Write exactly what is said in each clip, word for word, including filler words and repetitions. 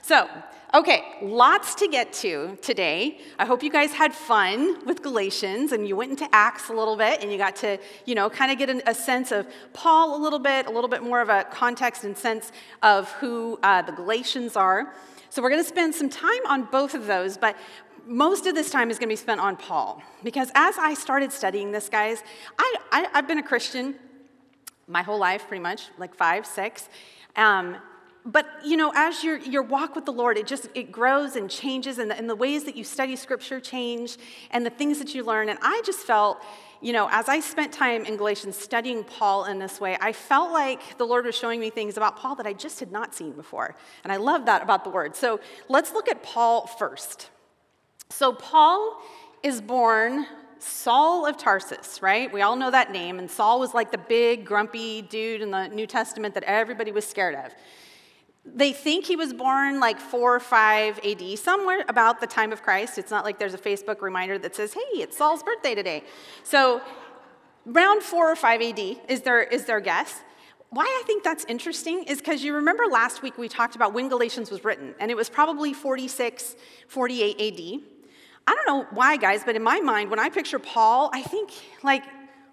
So, okay, lots to get to today. I hope you guys had fun with Galatians and you went into Acts a little bit and you got to, you know, kind of get an, a sense of Paul a little bit, a little bit more of a context and sense of who uh, the Galatians are. So we're going to spend some time on both of those, but most of this time is going to be spent on Paul. Because as I started studying this, guys, I, I, I've been a Christian my whole life, pretty much, like five, six. Um, but, you know, as your your walk with the Lord, it just, it grows and changes, and the, and the ways that you study Scripture change, and the things that you learn. And I just felt, you know, as I spent time in Galatians studying Paul in this way, I felt like the Lord was showing me things about Paul that I just had not seen before. And I love that about the Word. So let's look at Paul first. So Paul is born Saul of Tarsus, right? We all know that name. And Saul was like the big, grumpy dude in the New Testament that everybody was scared of. They think he was born like four or five A D, somewhere about the time of Christ. It's not like there's a Facebook reminder that says, hey, it's Saul's birthday today. So around four or five A D is their, is their guess. Why I think that's interesting is because you remember last week we talked about when Galatians was written, and it was probably forty-six, forty-eight A D. I don't know why, guys, but in my mind, when I picture Paul, I think, like,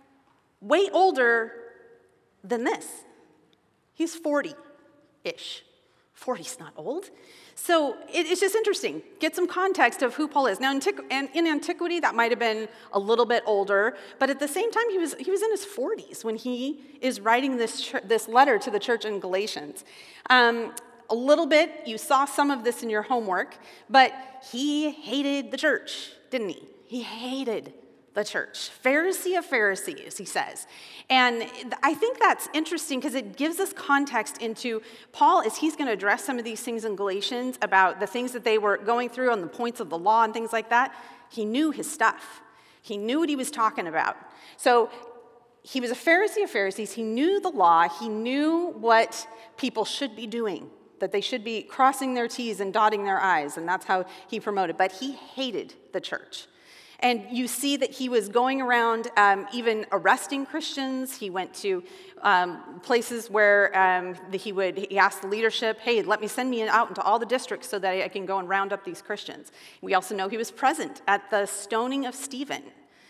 way older than this. He's forty-ish. forty's not old. So it, it's just interesting. Get some context of who Paul is. Now, in, antiqu- in antiquity, that might have been a little bit older, but at the same time, he was he was in his forties when he is writing this, ch- this letter to the church in Galatians. Um, A little bit, you saw some of this in your homework, but he hated the church, didn't he? He hated the church. Pharisee of Pharisees, he says. And I think that's interesting because it gives us context into Paul as he's going to address some of these things in Galatians about the things that they were going through on the points of the law and things like that. He knew his stuff. He knew what he was talking about. So he was a Pharisee of Pharisees. He knew the law. He knew what people should be doing, that they should be crossing their T's and dotting their I's, and that's how he promoted. But he hated the church. And you see that he was going around um, even arresting Christians. He went to um, places where um, he would, he asked the leadership, hey, let me send me out into all the districts so that I can go and round up these Christians. We also know he was present at the stoning of Stephen,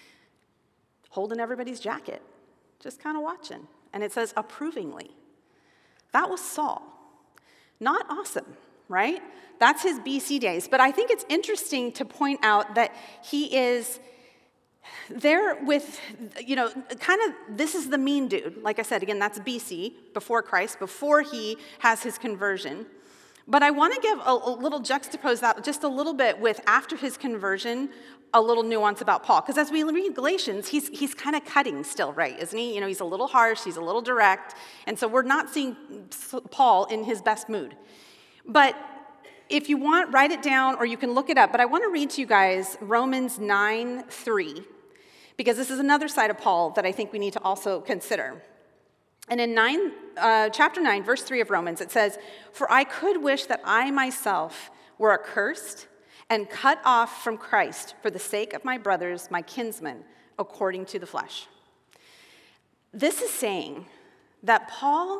holding everybody's jacket, just kind of watching. And it says approvingly. That was Saul. Not awesome, right? That's his B C days. But I think it's interesting to point out that he is there with, you know, kind of, this is the mean dude. Like I said, again, that's B C, before Christ, before he has his conversion. But I want to give a, a little juxtapose that just a little bit with after his conversion, a little nuance about Paul. Because as we read Galatians, he's he's kind of cutting still, right, isn't he? You know, he's a little harsh, he's a little direct. And so we're not seeing Paul in his best mood. But if you want, write it down or you can look it up. But I want to read to you guys Romans nine three, because this is another side of Paul that I think we need to also consider. And in nine, uh, chapter nine, verse three of Romans, it says, "For I could wish that I myself were accursed and cut off from Christ for the sake of my brothers, my kinsmen, according to the flesh." This is saying that Paul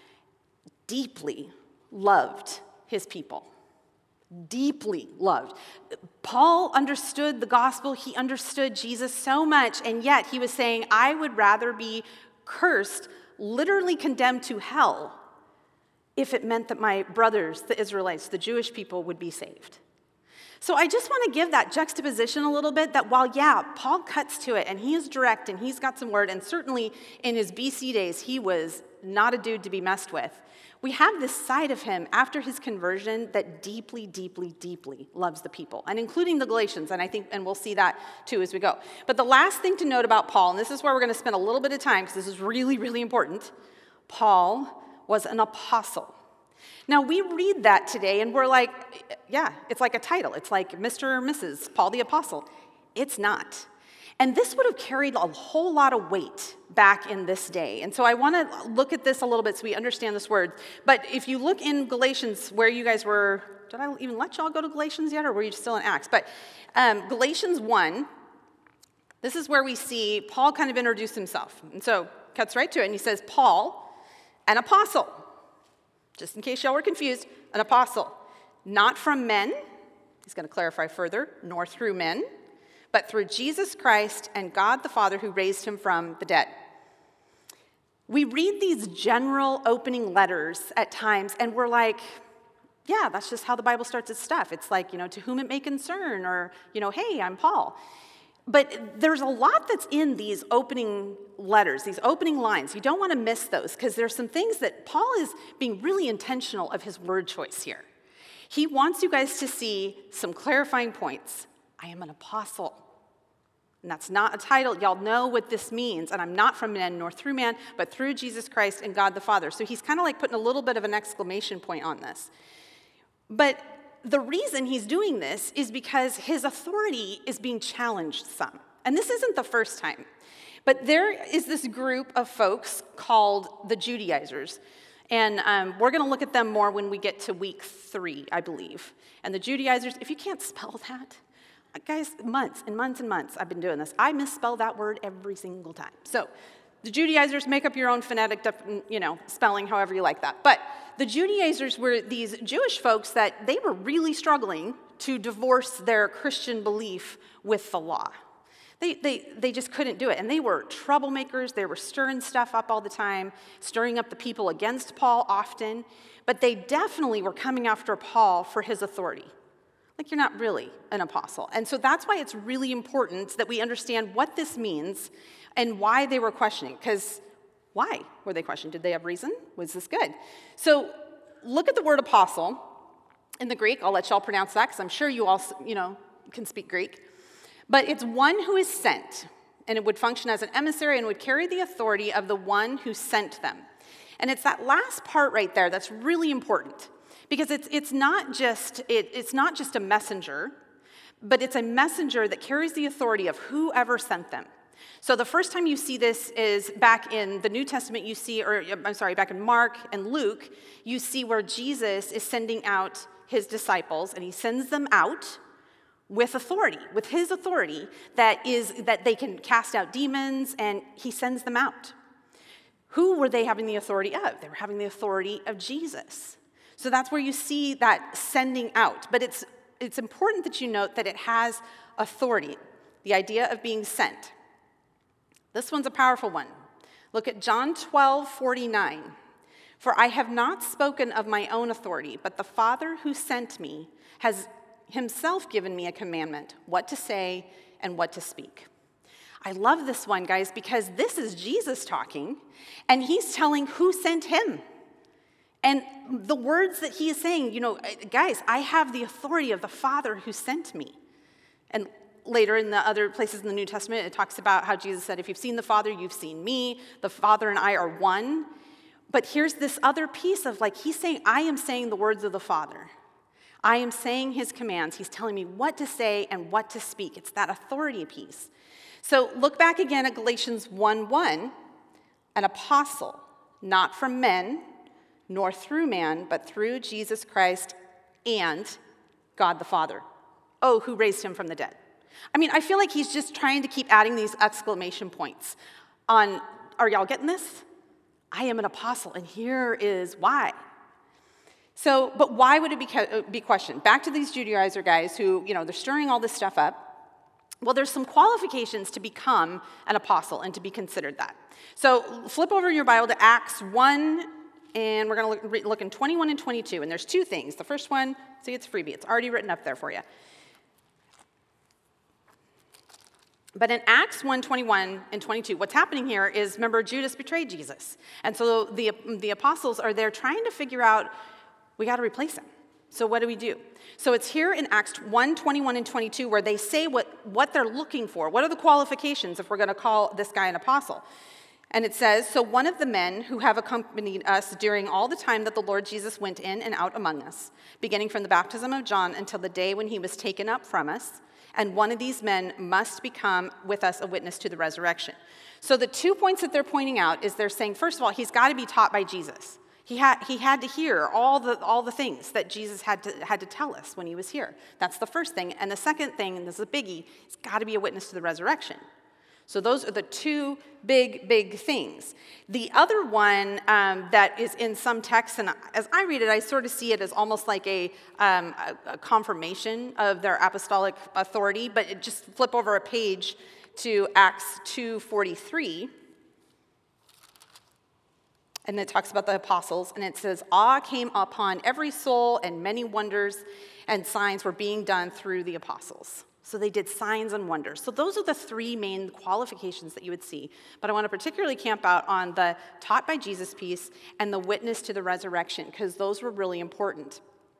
deeply loved his people. Deeply loved. Paul understood the gospel. He understood Jesus so much, and yet he was saying, I would rather be cursed, literally condemned to hell, if it meant that my brothers, the Israelites, the Jewish people, would be saved. So I just want to give that juxtaposition a little bit, that while, yeah, Paul cuts to it, and he is direct, and he's got some word, and certainly in his B C days, he was not a dude to be messed with. We have this side of him after his conversion that deeply, deeply, deeply loves the people, and including the Galatians, and I think, and we'll see that too as we go. But the last thing to note about Paul, and this is where we're going to spend a little bit of time, because this is really, really important, Paul was an apostle. Now, we read that today, and we're like, yeah, it's like a title. It's like Mister or Missus Paul the Apostle. It's not. And this would have carried a whole lot of weight back in this day. And so I want to look at this a little bit so we understand this word. But if you look in Galatians, where you guys were, did I even let y'all go to Galatians yet, or were you still in Acts? But um, Galatians one, this is where we see Paul kind of introduce himself. And so cuts right to it, and he says, Paul, an apostle. Just in case y'all were confused, an apostle. not from men, he's going to clarify further, nor through men, but through Jesus Christ and God the Father who raised him from the dead. We read these general opening letters at times, and we're like, yeah, that's just how the Bible starts its stuff. It's like, you know, to whom it may concern, or, you know, hey, I'm Paul. But there's a lot that's in these opening letters, these opening lines. You don't want to miss those, because there's some things that Paul is being really intentional of his word choice here. He wants you guys to see some clarifying points. I am an apostle. And that's not a title. Y'all know what this means. And I'm not from man nor through man, but through Jesus Christ and God the Father. So he's kind of like putting a little bit of an exclamation point on this. But the reason he's doing this is because his authority is being challenged some. And this isn't the first time. But there is this group of folks called the Judaizers. And um, we're going to look at them more when we get to week three, I believe. And the Judaizers, if you can't spell that, guys, months and months and months I've been doing this. I misspell that word every single time. So the Judaizers, make up your own phonetic, you know, spelling, however you like that. But the Judaizers were these Jewish folks that they were really struggling to divorce their Christian belief with the law. They, they, they just couldn't do it. And they were troublemakers. They were stirring stuff up all the time, stirring up the people against Paul often. But they definitely were coming after Paul for his authority. Like, you're not really an apostle. And so that's why it's really important that we understand what this means and why they were questioning. Because why were they questioning? Did they have reason? Was this good? So look at the word apostle in the Greek. I'll let y'all pronounce that, because I'm sure you all, you know, can speak Greek. But it's one who is sent, and it would function as an emissary and would carry the authority of the one who sent them. And it's that last part right there that's really important. Because it's it's not just it, it's not just a messenger, but it's a messenger that carries the authority of whoever sent them. So the first time you see this is back in the New Testament. You see, or I'm sorry, back in Mark and Luke, you see where Jesus is sending out his disciples, and he sends them out with authority, with his authority that is that they can cast out demons, and he sends them out. Who were they having the authority of? They were having the authority of Jesus. So that's where you see that sending out. But it's it's important that you note that it has authority, the idea of being sent. This one's a powerful one. Look at John twelve forty-nine. For I have not spoken of my own authority, but the Father who sent me has himself given me a commandment, what to say and what to speak. I love this one, guys, because this is Jesus talking, and he's telling who sent him. And the words that he is saying, you know, guys, I have the authority of the Father who sent me. And later in the other places in the New Testament, it talks about how Jesus said, if you've seen the Father, you've seen me. The Father and I are one. But here's this other piece of, like, he's saying, I am saying the words of the Father. I am saying his commands. He's telling me what to say and what to speak. It's that authority piece. So look back again at Galatians one one, an apostle, not from men, nor through man, but through Jesus Christ and God the Father. Oh, who raised him from the dead. I mean, I feel like he's just trying to keep adding these exclamation points on, are y'all getting this? I am an apostle, and here is why. So, but why would it be, be questioned? Back to these Judaizer guys who, you know, they're stirring all this stuff up. Well, there's some qualifications to become an apostle and to be considered that. So flip over your Bible to Acts one, and we're going to look, look in twenty-one and twenty-two. And there's two things. The first one, see, it's freebie. It's already written up there for you. But in Acts one, twenty-one and twenty-two, what's happening here is, remember, Judas betrayed Jesus. And so the, the apostles are there trying to figure out, we got to replace him. So what do we do? So it's here in Acts one, twenty-one and twenty-two where they say what, what they're looking for. What are the qualifications if we're going to call this guy an apostle? And it says, so one of the men who have accompanied us during all the time that the Lord Jesus went in and out among us, beginning from the baptism of John until the day when he was taken up from us, and one of these men must become with us a witness to the resurrection. So the two points that they're pointing out is they're saying, first of all, he's got to be taught by Jesus. He had, he had to hear all the, all the things that Jesus had to, had to tell us when he was here. That's the first thing. And the second thing, and this is a biggie, he's got to be a witness to the resurrection. So those are the two big, big things. The other one um, that is in some texts, and as I read it, I sort of see it as almost like a, um, a, a confirmation of their apostolic authority, but it just flip over a page to Acts two forty-three, and it talks about the apostles, and it says, awe came upon every soul, and many wonders and signs were being done through the apostles. So they did signs and wonders. So those are the three main qualifications that you would see. But I want to particularly camp out on the taught by Jesus piece and the witness to the resurrection, because those were really important.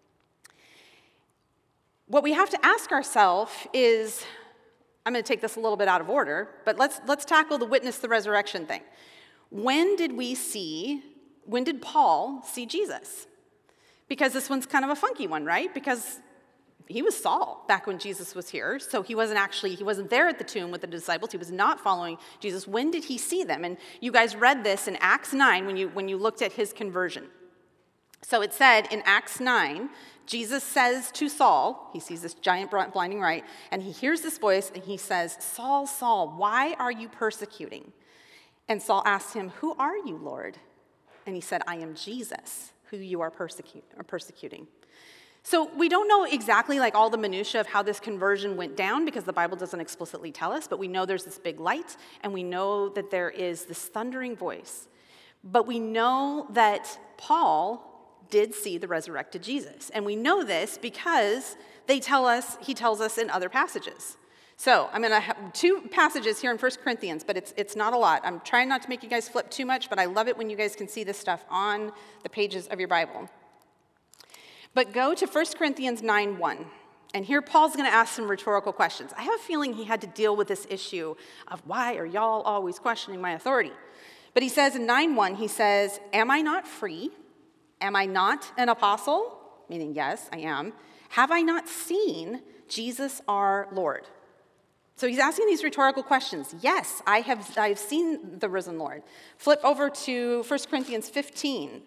What we have to ask ourselves is, I'm going to take this a little bit out of order, but let's let's tackle the witness to the resurrection thing. When did we see, when did Paul see Jesus? Because this one's kind of a funky one, right? Because he was Saul back when Jesus was here, so he wasn't actually, he wasn't there at the tomb with the disciples. He was not following Jesus. When did he see them? And you guys read this in Acts nine when you, when you looked at his conversion. So it said in Acts nine, Jesus says to Saul, he sees this giant blinding light, and he hears this voice, and he says, Saul, Saul, why are you persecuting? And Saul asked him, who are you, Lord? And he said, I am Jesus, who you are persecute, or persecuting. So we don't know exactly like all the minutia of how this conversion went down because the Bible doesn't explicitly tell us, but we know there's this big light, and we know that there is this thundering voice. But we know that Paul did see the resurrected Jesus. And we know this because they tell us, he tells us in other passages. So I'm going to have two passages here in First Corinthians, but it's it's not a lot. I'm trying not to make you guys flip too much, but I love it when you guys can see this stuff on the pages of your Bible. But go to First Corinthians nine one, and here Paul's going to ask some rhetorical questions. I have a feeling he had to deal with this issue of why are y'all always questioning my authority? But he says in nine one, he says, am I not free? Am I not an apostle? Meaning, yes, I am. Have I not seen Jesus our Lord? So he's asking these rhetorical questions. Yes, I have I've seen the risen Lord. Flip over to First Corinthians fifteen.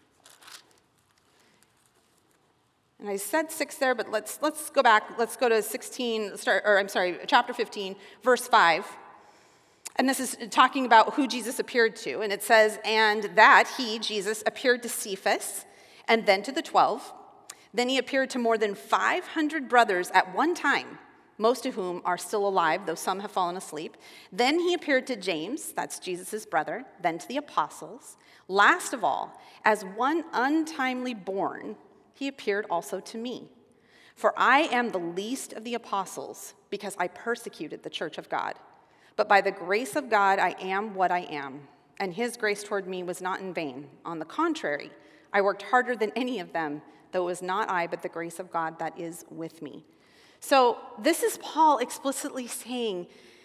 And I said six there, but let's let's go back. Let's go to sixteen, start, or I'm sorry, chapter fifteen, verse five. And this is talking about who Jesus appeared to. And it says, and that he, Jesus, appeared to Cephas, and then to the twelve. Then he appeared to more than five hundred brothers at one time, most of whom are still alive, though some have fallen asleep. Then he appeared to James, that's Jesus' brother, then to the apostles. Last of all, as one untimely born, he appeared also to me. For I am the least of the apostles, because I persecuted the church of God. But by the grace of God, I am what I am. And his grace toward me was not in vain. On the contrary, I worked harder than any of them, though it was not I, but the grace of God that is with me. So this is Paul explicitly saying,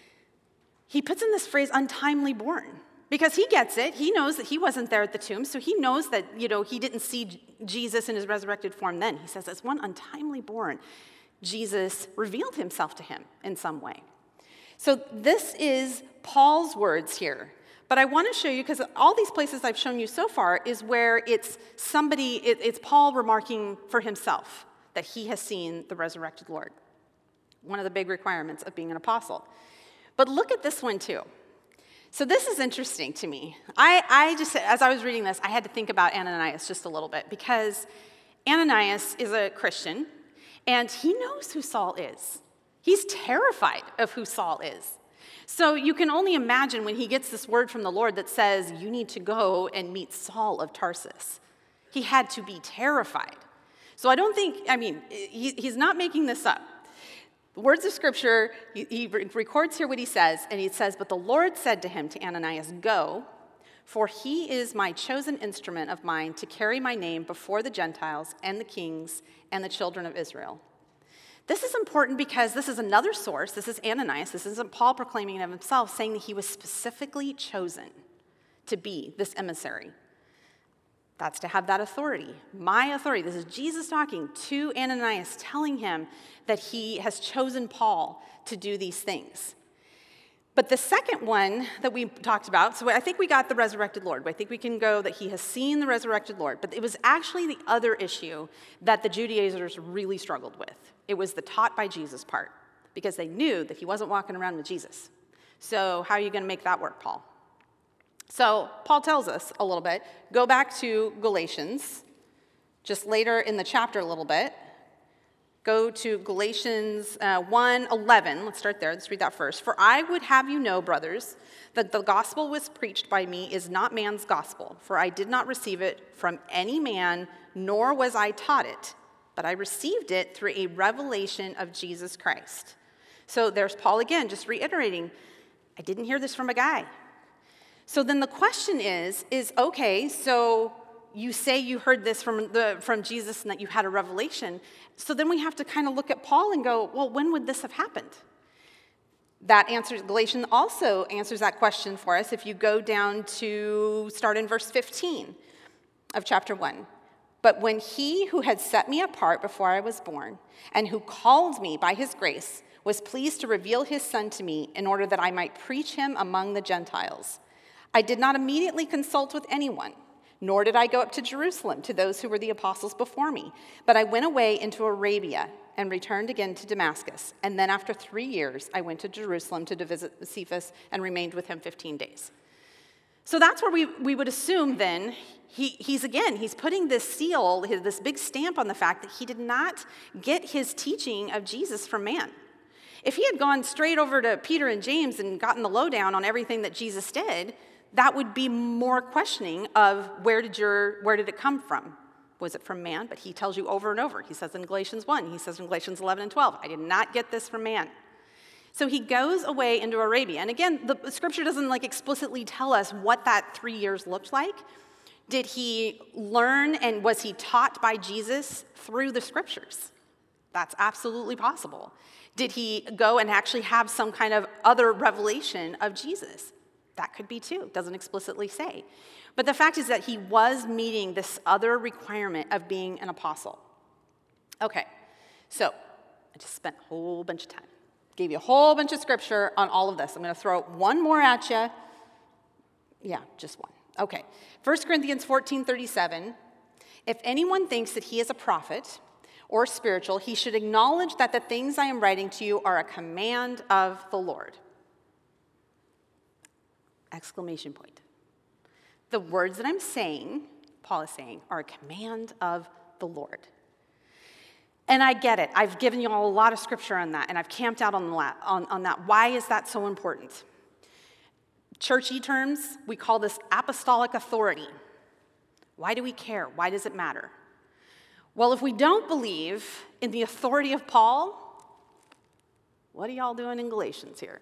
he puts in this phrase, untimely born. Because he gets it. He knows that he wasn't there at the tomb, so he knows that, you know, he didn't see Jesus in his resurrected form then. He says, as one untimely born, Jesus revealed himself to him in some way. So this is Paul's words here. But I want to show you, because all these places I've shown you so far is where it's somebody, it, it's Paul remarking for himself that he has seen the resurrected Lord. One of the big requirements of being an apostle. But look at this one too. So this is interesting to me. I, I just, as I was reading this, I had to think about Ananias just a little bit, because Ananias is a Christian, and he knows who Saul is. He's terrified of who Saul is. So you can only imagine when he gets this word from the Lord that says, you need to go and meet Saul of Tarsus. He had to be terrified. So I don't think, I mean, he, he's not making this up. Words of Scripture, he, he records here what he says, and he says, but the Lord said to him, to Ananias, go, for he is my chosen instrument of mine to carry my name before the Gentiles and the kings and the children of Israel. This is important because this is another source. This is Ananias. This isn't Paul proclaiming it of himself, saying that he was specifically chosen to be this emissary. That's to have that authority, my authority. This is Jesus talking to Ananias, telling him that he has chosen Paul to do these things. But the second one that we talked about, so I think we got the resurrected Lord. I think we can go that he has seen the resurrected Lord. But it was actually the other issue that the Judaizers really struggled with. It was the taught by Jesus part, because they knew that he wasn't walking around with Jesus. So how are you going to make that work, Paul? So Paul tells us a little bit. Go back to Galatians, just later in the chapter a little bit. Go to Galatians uh, one eleven. Let's start there. Let's read that first. For I would have you know, brothers, that the gospel was preached by me is not man's gospel. For I did not receive it from any man, nor was I taught it, but I received it through a revelation of Jesus Christ. So there's Paul again, just reiterating, I didn't hear this from a guy. So then the question is, is okay, so you say you heard this from the from Jesus and that you had a revelation. So then we have to kind of look at Paul and go, well, when would this have happened? That answers, Galatians also answers that question for us if you go down to, start in verse fifteen of chapter one. But when he who had set me apart before I was born, and who called me by his grace, was pleased to reveal his son to me in order that I might preach him among the Gentiles, I did not immediately consult with anyone, nor did I go up to Jerusalem to those who were the apostles before me, but I went away into Arabia and returned again to Damascus. And then after three years, I went to Jerusalem to visit Cephas and remained with him fifteen days. So that's where we, we would assume then, he, he's again, he's putting this seal, his, this big stamp on the fact that he did not get his teaching of Jesus from man. If he had gone straight over to Peter and James and gotten the lowdown on everything that Jesus did, that would be more questioning of where did your where did it come from? Was it from man? But he tells you over and over. He says in Galatians one, he says in Galatians eleven and twelve, I did not get this from man. So he goes away into Arabia. And again, the scripture doesn't like explicitly tell us what that three years looked like. Did he learn and was he taught by Jesus through the scriptures? That's absolutely possible. Did he go and actually have some kind of other revelation of Jesus? That could be too. It doesn't explicitly say. But the fact is that he was meeting this other requirement of being an apostle. Okay, so I just spent a whole bunch of time. Gave you a whole bunch of scripture on all of this. I'm going to throw one more at you. Yeah, just one. Okay, First Corinthians fourteen thirty-seven. If anyone thinks that he is a prophet or spiritual, he should acknowledge that the things I am writing to you are a command of the Lord. Exclamation point. The words that I'm saying, Paul is saying, are a command of the Lord. And I get it. I've given you all a lot of scripture on that, and I've camped out on, the la- on, on that. Why is that so important? Churchy terms, we call this apostolic authority. Why do we care? Why does it matter? Well, if we don't believe in the authority of Paul, what are y'all doing in Galatians here?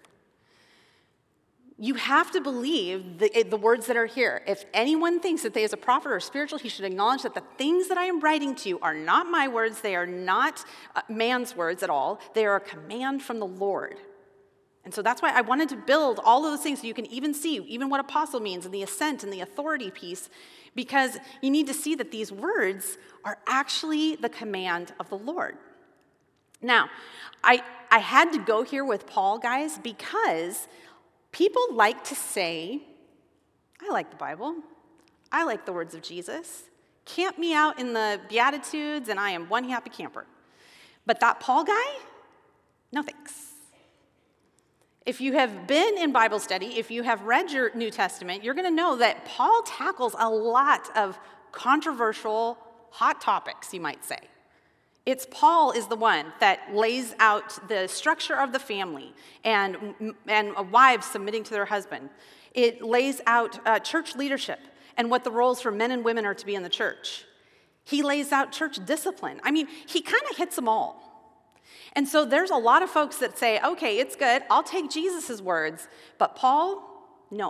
You have to believe the, the words that are here. If anyone thinks that they is a prophet or spiritual, he should acknowledge that the things that I am writing to you are not my words. They are not uh, man's words at all. They are a command from the Lord. And so that's why I wanted to build all of those things so you can even see even what apostle means and the assent and the authority piece, because you need to see that these words are actually the command of the Lord. Now, I, I had to go here with Paul, guys, because people like to say, I like the Bible. I like the words of Jesus. Camp me out in the Beatitudes, and I am one happy camper. But that Paul guy, no thanks. If you have been in Bible study, if you have read your New Testament, you're going to know that Paul tackles a lot of controversial, hot topics, you might say. It's Paul is the one that lays out the structure of the family and, and wives submitting to their husband. It lays out uh, church leadership and what the roles for men and women are to be in the church. He lays out church discipline. I mean, he kind of hits them all. And so there's a lot of folks that say, okay, it's good, I'll take Jesus' words, but Paul, no.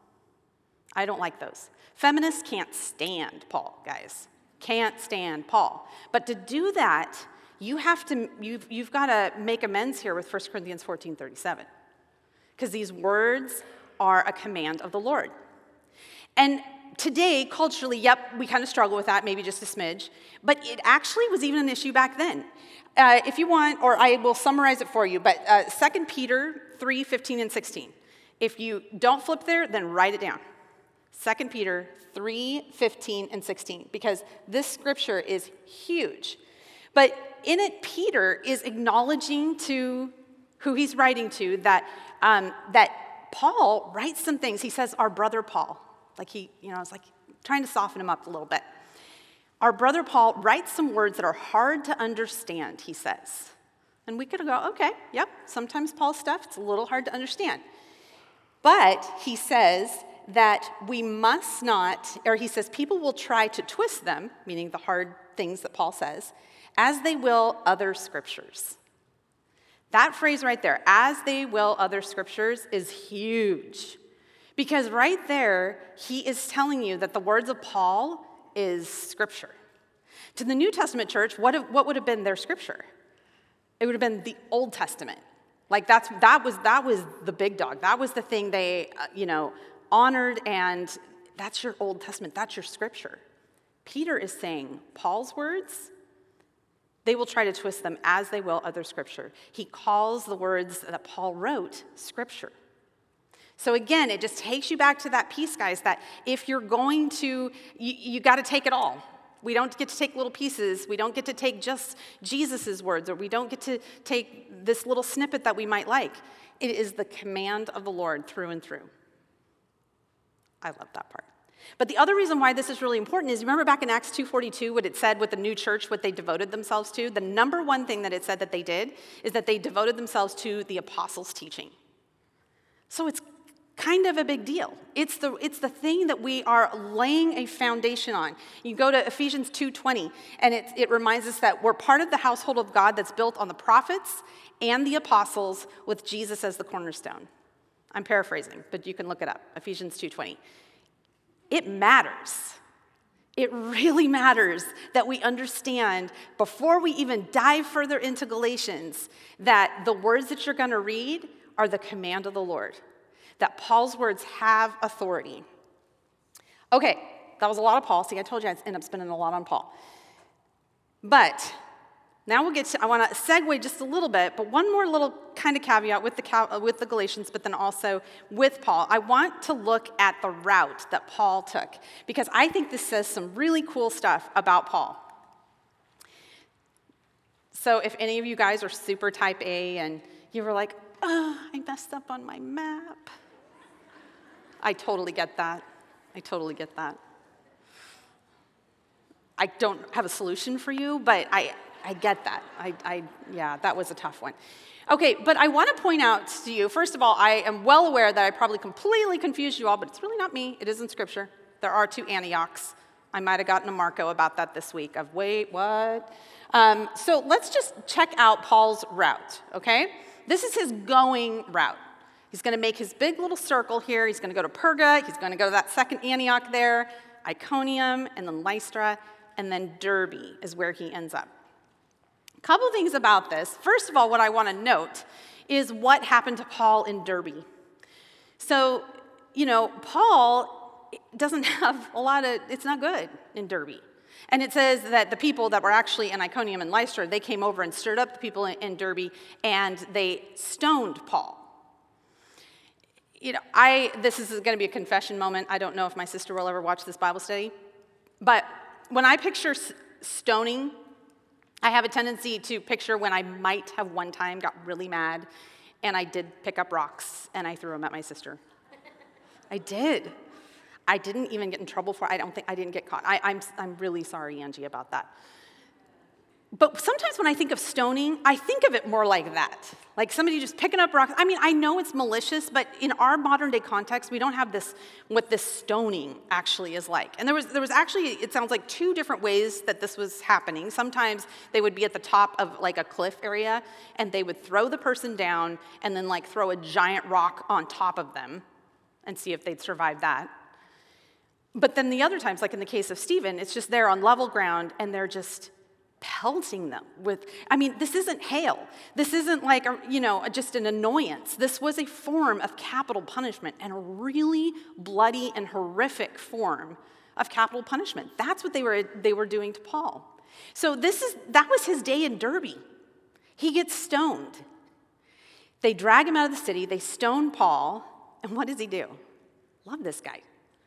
I don't like those. Feminists can't stand Paul, guys. Can't stand Paul. But to do that, you have to, you've, you've got to make amends here with First Corinthians fourteen thirty-seven. Because these words are a command of the Lord. And today, culturally, yep, we kind of struggle with that, maybe just a smidge. But it actually was even an issue back then. Uh, if you want, or I will summarize it for you, but uh, Second Peter three fifteen and sixteen. If you don't flip there, then write it down. Second Peter three fifteen and sixteen, because this scripture is huge. But in it, Peter is acknowledging to who he's writing to that, um, that Paul writes some things. He says, our brother Paul. Like he, you know, it's like trying to soften him up a little bit. Our brother Paul writes some words that are hard to understand, he says. And we could go, okay, yep, sometimes Paul's stuff, it's a little hard to understand. But he says that we must not, or he says people will try to twist them, meaning the hard things that Paul says, as they will other scriptures. That phrase right there, as they will other scriptures, is huge. Because right there, he is telling you that the words of Paul is scripture. To the New Testament church, what, have, what would have been their scripture? It would have been the Old Testament. Like that's that was that was the big dog. That was the thing they, uh, you know, honored, and that's your Old Testament. That's your scripture. Peter is saying Paul's words, they will try to twist them as they will other scripture. He calls the words that Paul wrote scripture. So again, it just takes you back to that piece, guys, that if you're going to, you, you got to take it all. We don't get to take little pieces. We don't get to take just Jesus' words, or we don't get to take this little snippet that we might like. It is the command of the Lord through and through. I love that part. But the other reason why this is really important is, you remember back in Acts two forty-two what it said with the new church, what they devoted themselves to? The number one thing that it said that they did is that they devoted themselves to the apostles' teaching. So it's kind of a big deal. It's the, it's the thing that we are laying a foundation on. You go to Ephesians two twenty, and it, it reminds us that we're part of the household of God that's built on the prophets and the apostles with Jesus as the cornerstone. I'm paraphrasing, but you can look it up, Ephesians two twenty. It matters. It really matters that we understand, before we even dive further into Galatians, that the words that you're going to read are the command of the Lord. That Paul's words have authority. Okay, that was a lot of Paul. See, I told you I'd end up spending a lot on Paul. But now we'll get to, I want to segue just a little bit, but one more little kind of caveat with the, with the Galatians, but then also with Paul. I want to look at the route that Paul took, because I think this says some really cool stuff about Paul. So if any of you guys are super type A and you were like, oh, I messed up on my map. I totally get that. I totally get that. I don't have a solution for you, but I, I get that. I, I, yeah, that was a tough one. Okay, but I want to point out to you, first of all, I am well aware that I probably completely confused you all, but it's really not me. It is in Scripture. There are two Antiochs. I might have gotten a Marco about that this week of, wait, what? Um, so let's just check out Paul's route, okay? This is his going route. He's going to make his big little circle here. He's going to go to Perga. He's going to go to that second Antioch there, Iconium, and then Lystra, and then Derbe is where he ends up. A couple things about this. First of all, what I want to note is what happened to Paul in Derbe. So, you know, Paul doesn't have a lot of, it's not good in Derbe. And it says that the people that were actually in Iconium and Lystra, they came over and stirred up the people in, in Derbe, and they stoned Paul. You know, I, this is going to be a confession moment. I don't know if my sister will ever watch this Bible study. But when I picture s- stoning, I have a tendency to picture when I might have one time got really mad, and I did pick up rocks, and I threw them at my sister. I did. I didn't even get in trouble for it. I don't think I didn't get caught. I, I'm, I'm really sorry, Angie, about that. But sometimes when I think of stoning, I think of it more like that. Like somebody just picking up rocks. I mean, I know it's malicious, but in our modern day context, we don't have this, what this stoning actually is like. And there was, there was actually, it sounds like two different ways that this was happening. Sometimes they would be at the top of like a cliff area, and they would throw the person down and then like throw a giant rock on top of them and see if they'd survive that. But then the other times, like in the case of Stephen, it's just they're on level ground and they're just pelting them with, I mean, this isn't hail. This isn't like, a, you know, just an annoyance. This was a form of capital punishment, and a really bloody and horrific form of capital punishment. That's what they were, they were doing to Paul. So this is, that was his day in Derbe. He gets stoned. They drag him out of the city. They stone Paul. And what does he do? Love this guy.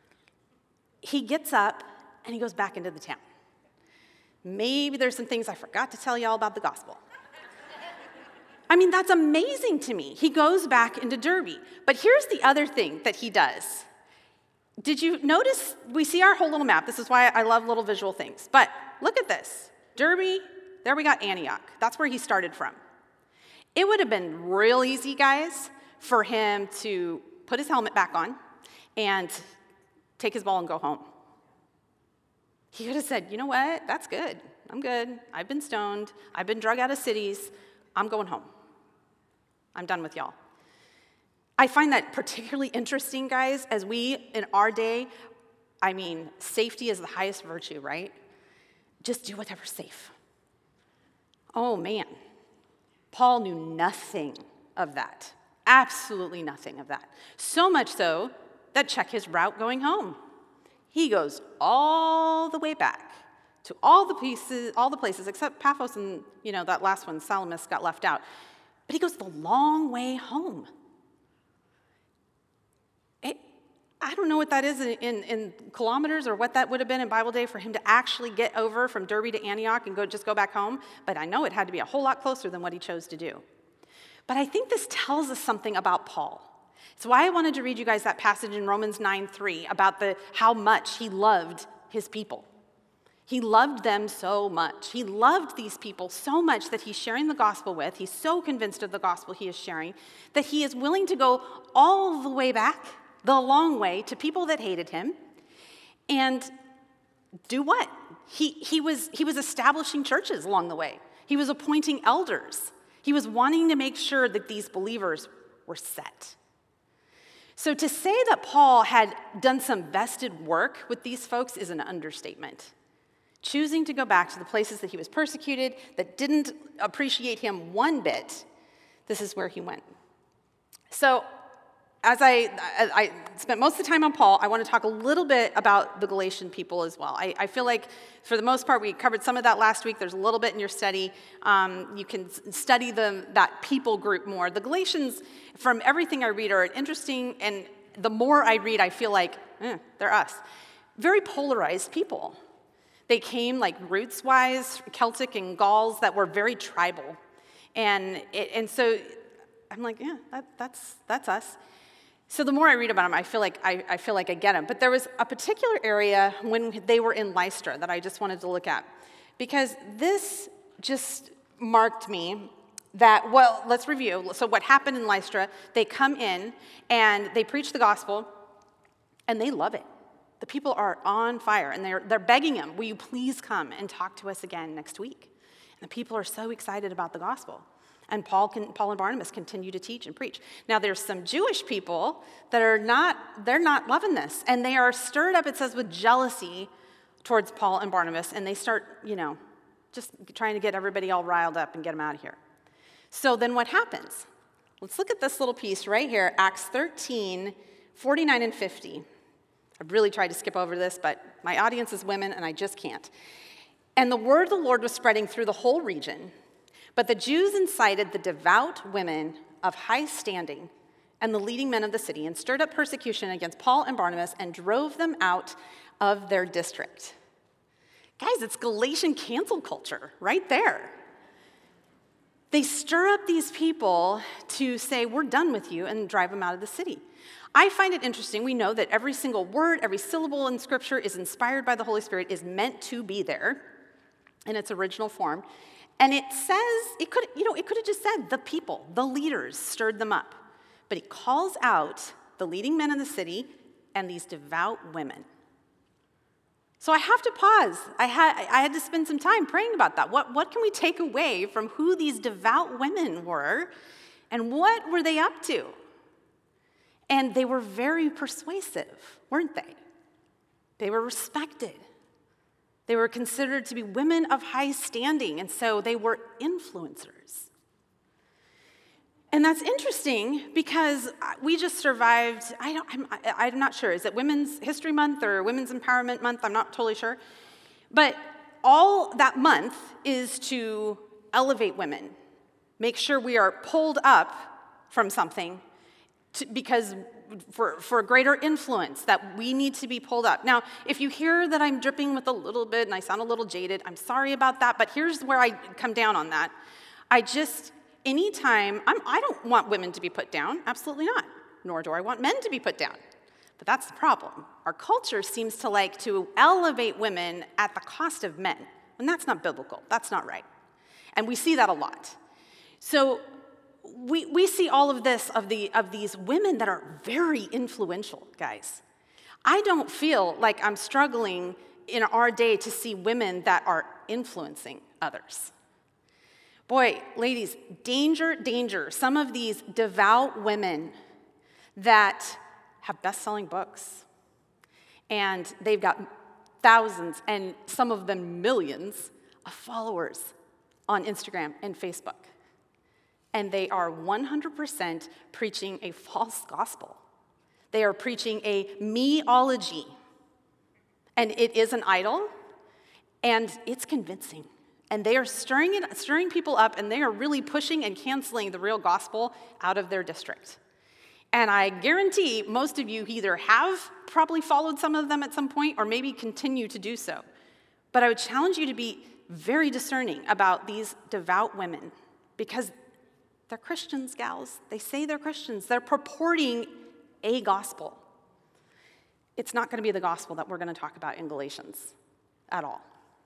He gets up and he goes back into the town. Maybe there's some things I forgot to tell y'all about the gospel. I mean, that's amazing to me. He goes back into Derbe. But here's the other thing that he does. Did you notice? We see our whole little map. This is why I love little visual things. But look at this. Derbe, there we got Antioch. That's where he started from. It would have been real easy, guys, for him to put his helmet back on and take his ball and go home. He could have said, you know what? That's good. I'm good. I've been stoned. I've been drug out of cities. I'm going home. I'm done with y'all. I find that particularly interesting, guys, as we, in our day, I mean, safety is the highest virtue, right? Just do whatever's safe. Oh, man. Paul knew nothing of that. Absolutely nothing of that. So much so that check his route going home. He goes all the way back to all the pieces, all the places, except Paphos and, you know, that last one, Salamis, got left out. But he goes the long way home. It, I don't know what that is in, in, in kilometers or what that would have been in Bible day for him to actually get over from Derbe to Antioch and go just go back home, but I know it had to be a whole lot closer than what he chose to do. But I think this tells us something about Paul. It's why I wanted to read you guys that passage in Romans nine three about the how much he loved his people. He loved them so much. He loved these people so much that he's sharing the gospel with. He's so convinced of the gospel he is sharing that he is willing to go all the way back, the long way, to people that hated him. And do what? He, he, was, he was establishing churches along the way. He was appointing elders. He was wanting to make sure that these believers were set. So to say that Paul had done some vested work with these folks is an understatement. Choosing to go back to the places that he was persecuted, that didn't appreciate him one bit, this is where he went. So as I, I, I spent most of the time on Paul, I want to talk a little bit about the Galatian people as well. I, I feel like, for the most part, we covered some of that last week. There's a little bit in your study. Um, you can study them, that people group more. The Galatians, from everything I read, are interesting, and the more I read, I feel like, eh, they're us. Very polarized people. They came like roots-wise, Celtic and Gauls that were very tribal. And it, and so I'm like, yeah, that, that's that's us. So the more I read about them, I feel like I, I feel like I get them. But there was a particular area when they were in Lystra that I just wanted to look at. Because this just marked me that, well, let's review. So what happened in Lystra, they come in and they preach the gospel and they love it. The people are on fire, and they're, they're begging him, will you please come and talk to us again next week? And the people are so excited about the gospel. And Paul, can, Paul and Barnabas continue to teach and preach. Now, there's some Jewish people that are not, they're not loving this. And they are stirred up, it says, with jealousy towards Paul and Barnabas. And they start, you know, just trying to get everybody all riled up and get them out of here. So then what happens? Let's look at this little piece right here, Acts thirteen, forty-nine and fifty. I've really tried to skip over this, but my audience is women, and I just can't. And the word of the Lord was spreading through the whole region, but the Jews incited the devout women of high standing and the leading men of the city and stirred up persecution against Paul and Barnabas and drove them out of their district. Guys, it's Galatian cancel culture right there. They stir up these people to say, we're done with you, and drive them out of the city. I find it interesting. We know that every single word, every syllable in Scripture is inspired by the Holy Spirit, is meant to be there in its original form. And it says, it could, you know, it could have just said the people, the leaders stirred them up. But it calls out the leading men in the city and these devout women. So I have to pause. I had, I had to spend some time praying about that. What, what can we take away from who these devout women were, and what were they up to? And they were very persuasive, weren't they? They were respected. They were considered to be women of high standing, and so they were influencers. And that's interesting because we just survived, I don't, I'm, I'm not sure, is it Women's History Month or Women's Empowerment Month? I'm not totally sure. But all that month is to elevate women, make sure we are pulled up from something to, because for, for greater influence, that we need to be pulled up. Now, if you hear that I'm dripping with a little bit and I sound a little jaded, I'm sorry about that, but here's where I come down on that. I just, Anytime, I'm, I don't want women to be put down, absolutely not, nor do I want men to be put down. But that's the problem. Our culture seems to like to elevate women at the cost of men, and that's not biblical. That's not right. And we see that a lot. So we, we see all of this, of, the, of these women that are very influential, guys. I don't feel like I'm struggling in our day to see women that are influencing others. Boy, ladies, danger, danger. Some of these devout women that have best-selling books, and they've got thousands, and some of them millions, of followers on Instagram and Facebook. And they are one hundred percent preaching a false gospel. They are preaching a meology. And it is an idol, and it's convincing. And they are stirring it, stirring people up, and they are really pushing and canceling the real gospel out of their district. And I guarantee most of you either have probably followed some of them at some point or maybe continue to do so. But I would challenge you to be very discerning about these devout women because they're Christians, gals. They say they're Christians. They're purporting a gospel. It's not going to be the gospel that we're going to talk about in Galatians at all.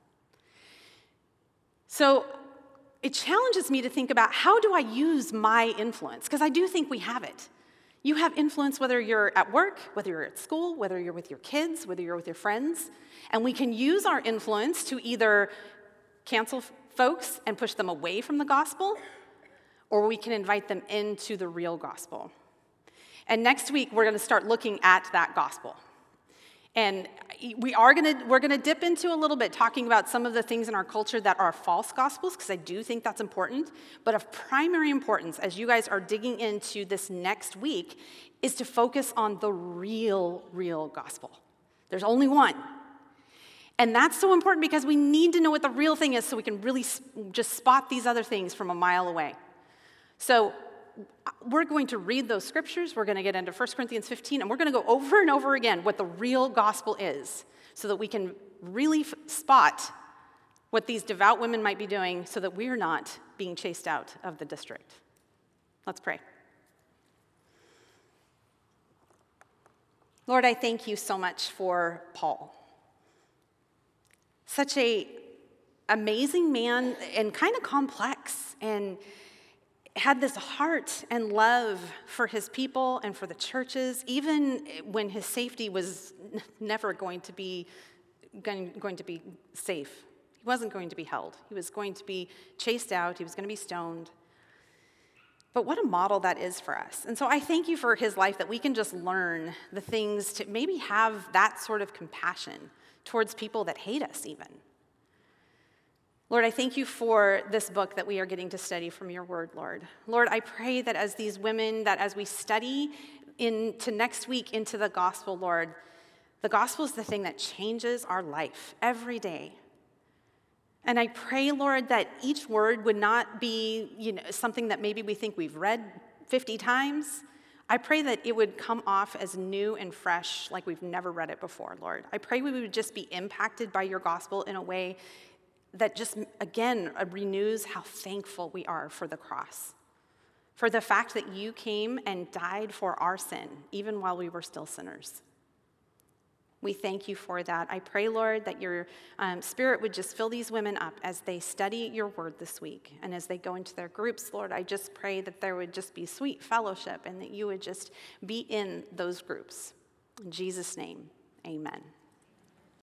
So it challenges me to think about how do I use my influence? Because I do think we have it. You have influence whether you're at work, whether you're at school, whether you're with your kids, whether you're with your friends. And we can use our influence to either cancel folks and push them away from the gospel, or we can invite them into the real gospel. And next week, we're going to start looking at that gospel. And we are going to, we're going to dip into a little bit talking about some of the things in our culture that are false gospels, because I do think that's important. But of primary importance, as you guys are digging into this next week, is to focus on the real, real gospel. There's only one. And that's so important because we need to know what the real thing is so we can really just spot these other things from a mile away. So we're going to read those scriptures. We're going to get into First Corinthians fifteen, and we're going to go over and over again what the real gospel is so that we can really f- spot what these devout women might be doing so that we're not being chased out of the district. Let's pray. Lord, I thank you so much for Paul. Such a amazing man and kind of complex, and had this heart and love for his people and for the churches, even when his safety was never going to be going, going to be safe. He wasn't going to be held. He was going to be chased out. He was going to be stoned. But what a model that is for us. And so I thank you for his life that we can just learn the things to maybe have that sort of compassion towards people that hate us even. Lord, I thank you for this book that we are getting to study from your word, Lord. Lord, I pray that as these women, that as we study into next week into the gospel, Lord, the gospel is the thing that changes our life every day. And I pray, Lord, that each word would not be, you know, something that maybe we think we've read fifty times. I pray that it would come off as new and fresh, like we've never read it before, Lord. I pray we would just be impacted by your gospel in a way that just, again, renews how thankful we are for the cross, for the fact that you came and died for our sin, even while we were still sinners. We thank you for that. I pray, Lord, that your um, spirit would just fill these women up as they study your word this week. And as they go into their groups, Lord, I just pray that there would just be sweet fellowship and that you would just be in those groups. In Jesus' name, amen.